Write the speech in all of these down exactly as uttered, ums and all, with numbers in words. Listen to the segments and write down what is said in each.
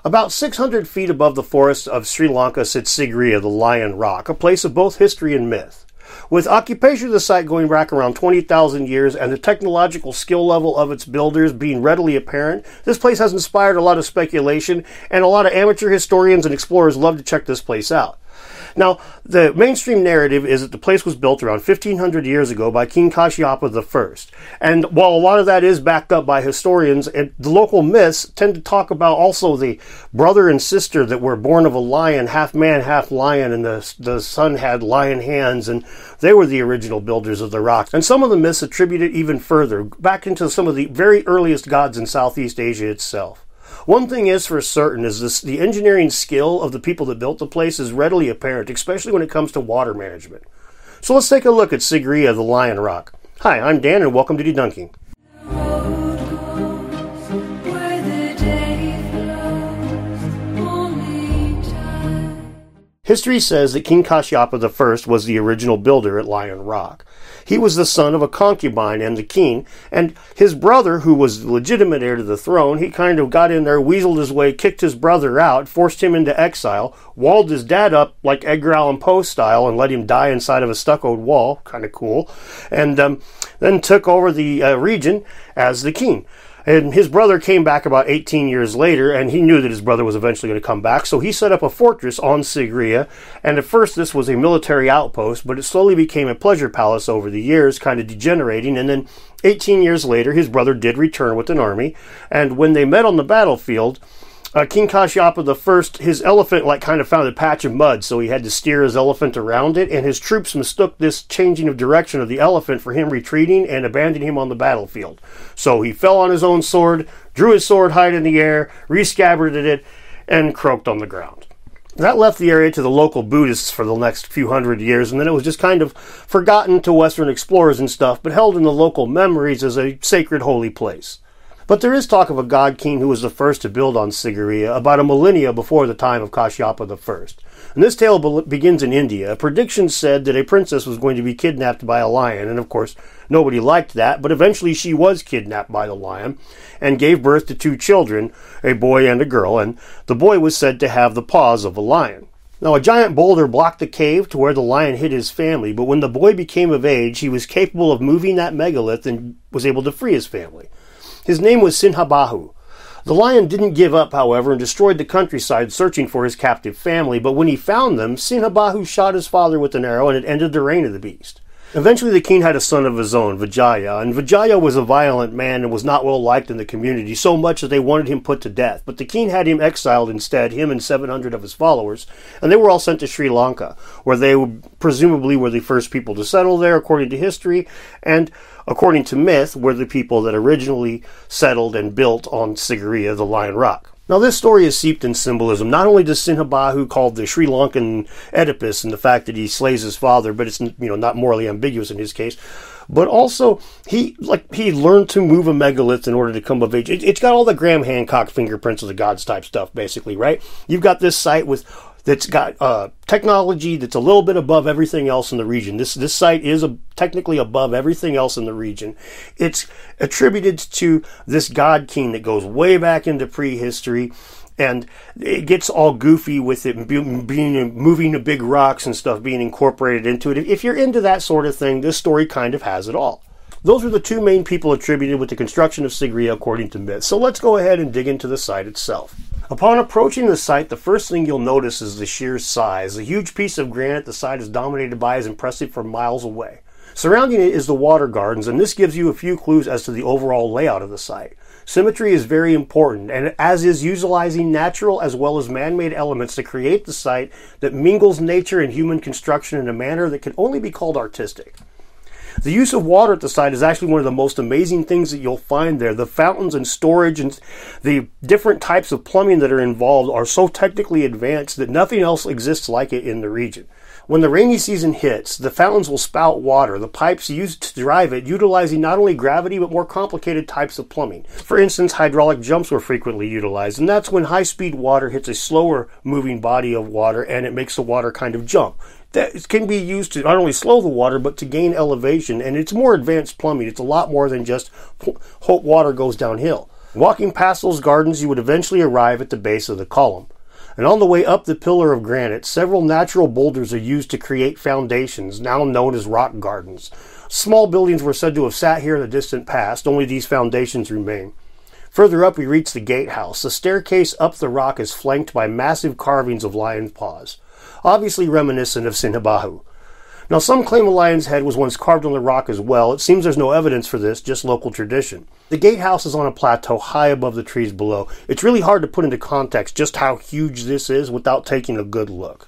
About six hundred feet above the forests of Sri Lanka sits Sigiriya, the Lion Rock, a place of both history and myth. With occupation of the site going back around twenty thousand years and the technological skill level of its builders being readily apparent, this place has inspired a lot of speculation, and a lot of amateur historians and explorers love to check this place out. Now, the mainstream narrative is that the place was built around fifteen hundred years ago by King Kashyapa the First. And while a lot of that is backed up by historians, and the local myths tend to talk about also the brother and sister that were born of a lion, half man, half lion, and the, the son had lion hands, and they were the original builders of the rock. And some of the myths attribute it even further, back into some of the very earliest gods in Southeast Asia itself. One thing is for certain is this, the engineering skill of the people that built the place is readily apparent, especially when it comes to water management. So let's take a look at Sigiriya, the Lion Rock. Hi, I'm Dan and welcome to Debunking. History says that King Kashyapa the First was the original builder at Lion Rock. He was the son of a concubine and the king, and his brother, who was the legitimate heir to the throne, he kind of got in there, weaseled his way, kicked his brother out, forced him into exile, walled his dad up like Edgar Allan Poe style and let him die inside of a stuccoed wall, kind of cool, and um, then took over the uh, region as the king. And his brother came back about eighteen years later, and he knew that his brother was eventually going to come back, so he set up a fortress on Sigiriya, and at first this was a military outpost, but it slowly became a pleasure palace over the years, kind of degenerating, and then eighteen years later, his brother did return with an army, and when they met on the battlefield, Uh, King Kashyapa the First, his elephant like kind of found a patch of mud, so he had to steer his elephant around it, and his troops mistook this changing of direction of the elephant for him retreating and abandoning him on the battlefield. So he fell on his own sword, drew his sword high in the air, rescabbarded it, and croaked on the ground. That left the area to the local Buddhists for the next few hundred years, and then it was just kind of forgotten to Western explorers and stuff, but held in the local memories as a sacred holy place. But there is talk of a god king who was the first to build on Sigiriya about a millennia before the time of Kashyapa the First. And this tale be- begins in India. A prediction said that a princess was going to be kidnapped by a lion, and of course nobody liked that, but eventually she was kidnapped by the lion and gave birth to two children, a boy and a girl, and the boy was said to have the paws of a lion. Now, a giant boulder blocked the cave to where the lion hid his family, but when the boy became of age, he was capable of moving that megalith and was able to free his family. His name was Sinhabahu. The lion didn't give up, however, and destroyed the countryside searching for his captive family, but when he found them, Sinhabahu shot his father with an arrow and it ended the reign of the beast. Eventually the king had a son of his own, Vijaya, and Vijaya was a violent man and was not well liked in the community, so much that they wanted him put to death. But the king had him exiled instead, him and seven hundred of his followers, and they were all sent to Sri Lanka, where they presumably were the first people to settle there, according to history, and according to myth, were the people that originally settled and built on Sigiriya, the Lion Rock. Now, this story is steeped in symbolism. Not only does Sinhabahu called the Sri Lankan Oedipus and the fact that he slays his father, but it's, you know, not morally ambiguous in his case, but also he like he learned to move a megalith in order to come of age. It, it's got all the Graham Hancock fingerprints of the gods type stuff, basically, right? You've got this site with that's got uh, technology that's a little bit above everything else in the region. This this site is a, technically above everything else in the region. It's attributed to this god king that goes way back into prehistory, and it gets all goofy with it being, being moving the big rocks and stuff being incorporated into it. If you're into that sort of thing, this story kind of has it all. Those are the two main people attributed with the construction of Sigiriya according to myth. So let's go ahead and dig into the site itself. Upon approaching the site, the first thing you'll notice is the sheer size. The huge piece of granite the site is dominated by is impressive from miles away. Surrounding it is the water gardens, and this gives you a few clues as to the overall layout of the site. Symmetry is very important, and as is utilizing natural as well as man-made elements to create the site that mingles nature and human construction in a manner that can only be called artistic. The use of water at the site is actually one of the most amazing things that you'll find there. The fountains and storage and the different types of plumbing that are involved are so technically advanced that nothing else exists like it in the region. When the rainy season hits, the fountains will spout water, the pipes used to drive it utilizing not only gravity but more complicated types of plumbing. For instance, hydraulic jumps were frequently utilized, and that's when high-speed water hits a slower moving body of water and it makes the water kind of jump. That can be used to not only slow the water, but to gain elevation, and it's more advanced plumbing. It's a lot more than just hope water goes downhill. Walking past those gardens, you would eventually arrive at the base of the column. And on the way up the pillar of granite, several natural boulders are used to create foundations, now known as rock gardens. Small buildings were said to have sat here in the distant past, only these foundations remain. Further up we reach the gatehouse. The staircase up the rock is flanked by massive carvings of lion paws, obviously reminiscent of Sinabahu. Now some claim a lion's head was once carved on the rock as well. It seems there's no evidence for this, just local tradition. The gatehouse is on a plateau high above the trees below. It's really hard to put into context just how huge this is without taking a good look.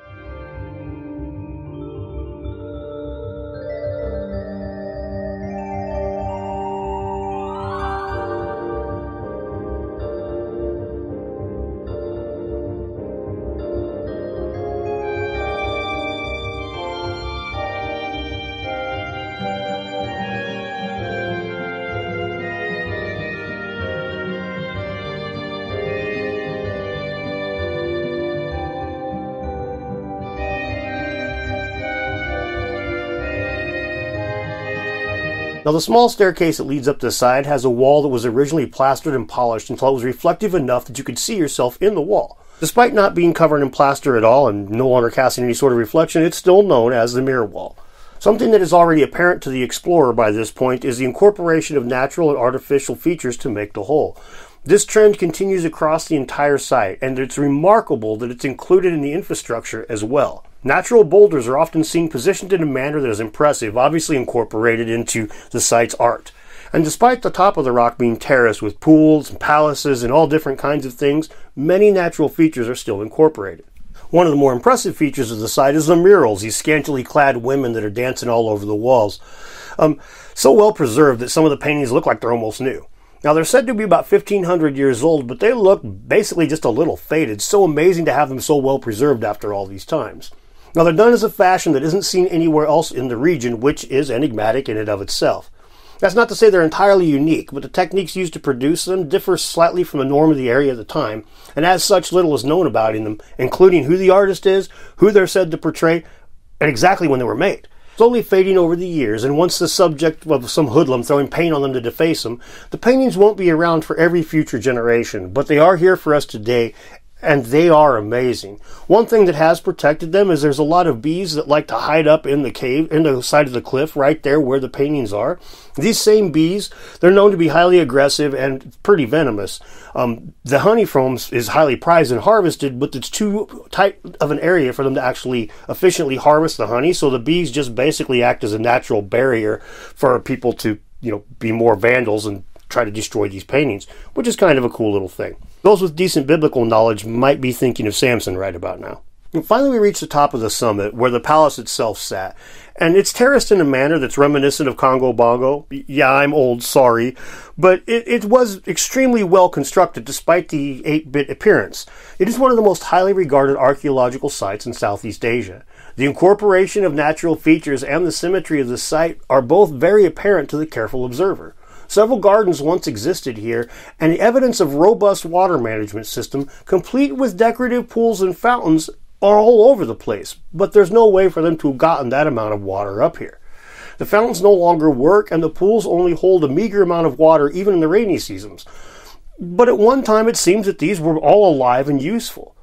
Now the small staircase that leads up the side has a wall that was originally plastered and polished until it was reflective enough that you could see yourself in the wall. Despite not being covered in plaster at all and no longer casting any sort of reflection, it's still known as the mirror wall. Something that is already apparent to the explorer by this point is the incorporation of natural and artificial features to make the whole. This trend continues across the entire site, and it's remarkable that it's included in the infrastructure as well. Natural boulders are often seen positioned in a manner that is impressive, obviously incorporated into the site's art. And despite the top of the rock being terraced with pools and palaces and all different kinds of things, many natural features are still incorporated. One of the more impressive features of the site is the murals, these scantily clad women that are dancing all over the walls. Um, so well preserved that some of the paintings look like they're almost new. Now they're said to be about fifteen hundred years old, but they look basically just a little faded. So amazing to have them so well preserved after all these times. Now they're done as a fashion that isn't seen anywhere else in the region, which is enigmatic in and of itself. That's not to say they're entirely unique, but the techniques used to produce them differ slightly from the norm of the area at the time, and as such little is known about them, including who the artist is, who they're said to portray, and exactly when they were made. Slowly fading over the years, and once the subject of some hoodlum throwing paint on them to deface them, the paintings won't be around for every future generation, but they are here for us today, and they are amazing. One thing that has protected them is there's a lot of bees that like to hide up in the cave, in the side of the cliff, right there where the paintings are. These same bees, they're known to be highly aggressive and pretty venomous. Um, the honey from them is highly prized and harvested, but it's too tight of an area for them to actually efficiently harvest the honey, so the bees just basically act as a natural barrier for people to, you know, be more vandals and try to destroy these paintings, which is kind of a cool little thing. Those with decent biblical knowledge might be thinking of Samson right about now. And finally we reach the top of the summit, where the palace itself sat, and it's terraced in a manner that's reminiscent of Congo Bongo. Yeah, I'm old, sorry, but it, it was extremely well constructed despite the eight-bit appearance. It is one of the most highly regarded archaeological sites in Southeast Asia. The incorporation of natural features and the symmetry of the site are both very apparent to the careful observer. Several gardens once existed here, and the evidence of robust water management system, complete with decorative pools and fountains, are all over the place, but there's no way for them to have gotten that amount of water up here. The fountains no longer work, and the pools only hold a meager amount of water even in the rainy seasons. But at one time it seems that these were all alive and useful.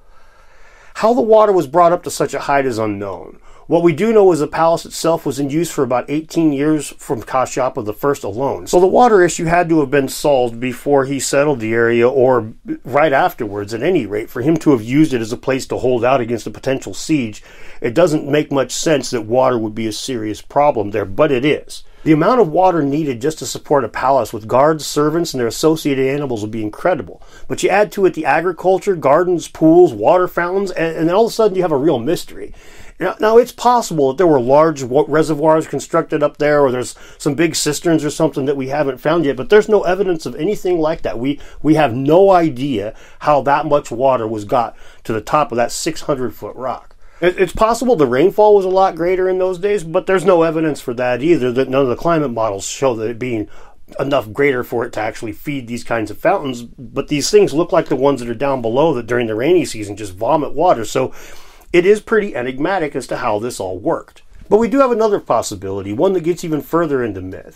How the water was brought up to such a height is unknown. What we do know is the palace itself was in use for about eighteen years from Kashyapa the First alone. So the water issue had to have been solved before he settled the area, or right afterwards at any rate. For him to have used it as a place to hold out against a potential siege, it doesn't make much sense that water would be a serious problem there, but it is. The amount of water needed just to support a palace with guards, servants, and their associated animals would be incredible. But you add to it the agriculture, gardens, pools, water fountains, and, and then all of a sudden you have a real mystery. Now, now, it's possible that there were large reservoirs constructed up there, or there's some big cisterns or something that we haven't found yet, but there's no evidence of anything like that. We we have no idea how that much water was got to the top of that six hundred foot rock. It, it's possible the rainfall was a lot greater in those days, but there's no evidence for that either, that none of the climate models show that it being enough greater for it to actually feed these kinds of fountains. But these things look like the ones that are down below that during the rainy season just vomit water, so it is pretty enigmatic as to how this all worked. But we do have another possibility, one that gets even further into myth.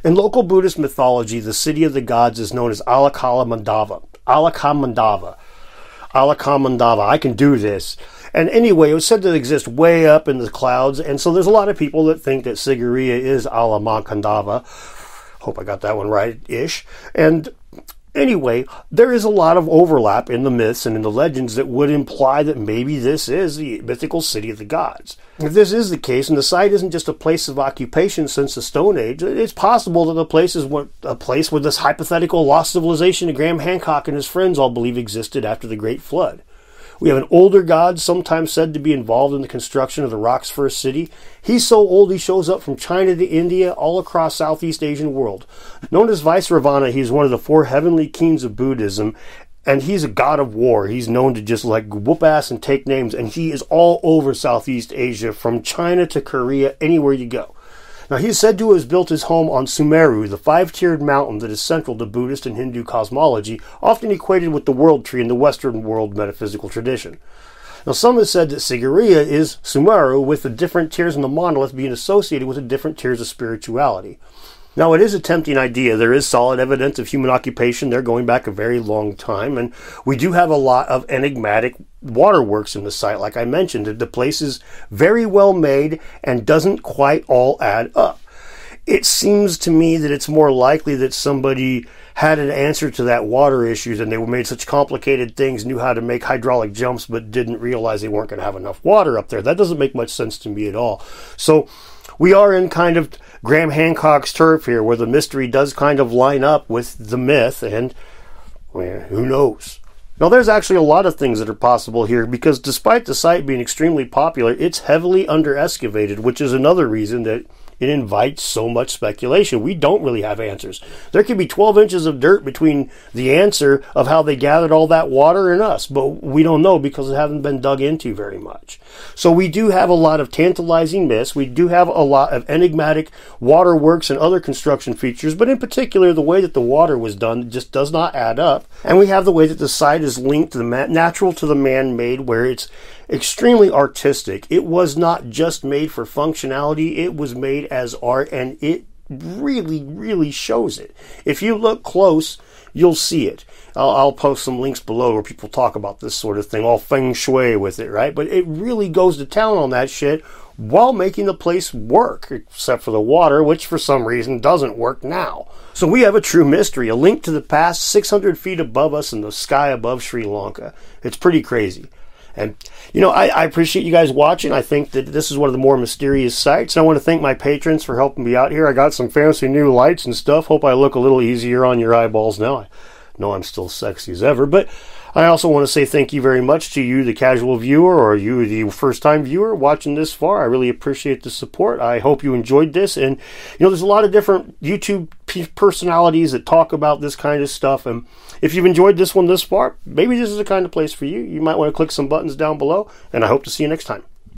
In local Buddhist mythology, the city of the gods is known as Alakala-Mandava. Alakala-Mandava. Alakala-Mandava. I can do this. And anyway, it was said to exist way up in the clouds, and so there's a lot of people that think that Sigiriya is Alakala-Mandava. Hope I got that one right-ish. And anyway, there is a lot of overlap in the myths and in the legends that would imply that maybe this is the mythical city of the gods. If this is the case, and the site isn't just a place of occupation since the Stone Age, it's possible that the place is a place where this hypothetical lost civilization of Graham Hancock and his friends all believe existed after the Great Flood. We have an older god, sometimes said to be involved in the construction of the rock's first city. He's so old he shows up from China to India, all across Southeast Asian world. Known as Vaisravana, he's one of the four heavenly kings of Buddhism, and he's a god of war. He's known to just like whoop ass and take names, and he is all over Southeast Asia, from China to Korea, anywhere you go. Now, he is said to have built his home on Sumeru, the five-tiered mountain that is central to Buddhist and Hindu cosmology, often equated with the world tree in the Western world metaphysical tradition. Now, some have said that Sigiriya is Sumeru, with the different tiers in the monolith being associated with the different tiers of spirituality. Now, it is a tempting idea. There is solid evidence of human occupation there going back a very long time, and we do have a lot of enigmatic waterworks in the site. Like I mentioned, the place is very well made and doesn't quite all add up. It seems to me that it's more likely that somebody had an answer to that water issues, and they made such complicated things, knew how to make hydraulic jumps, but didn't realize they weren't going to have enough water up there. That doesn't make much sense to me at all. So we are in kind of Graham Hancock's turf here, where the mystery does kind of line up with the myth, and well, who knows? Now, there's actually a lot of things that are possible here, because despite the site being extremely popular, it's heavily under-excavated, which is another reason that it invites so much speculation. We don't really have answers. There could be twelve inches of dirt between the answer of how they gathered all that water and us, but we don't know because it hasn't been dug into very much. So we do have a lot of tantalizing myths. We do have a lot of enigmatic waterworks and other construction features, but in particular, the way that the water was done just does not add up. And we have the way that the site is linked to the ma- natural to the man-made, where it's extremely artistic. It was not just made for functionality, it was made as art, and it really, really shows it. If you look close, you'll see it. I'll, I'll post some links below where people talk about this sort of thing, all feng shui with it, right? But it really goes to town on that shit while making the place work, except for the water, which for some reason doesn't work now. So we have a true mystery, a link to the past six hundred feet above us in the sky above Sri Lanka. It's pretty crazy. And, you know, I, I appreciate you guys watching. I think that this is one of the more mysterious sites. I want to thank my patrons for helping me out here. I got some fancy new lights and stuff. Hope I look a little easier on your eyeballs now. I know I'm still sexy as ever. But I also want to say thank you very much to you, the casual viewer, or you, the first-time viewer, watching this far. I really appreciate the support. I hope you enjoyed this. And, you know, there's a lot of different YouTube personalities that talk about this kind of stuff. And if you've enjoyed this one this far, maybe this is the kind of place for you. You might want to click some buttons down below, and I hope to see you next time.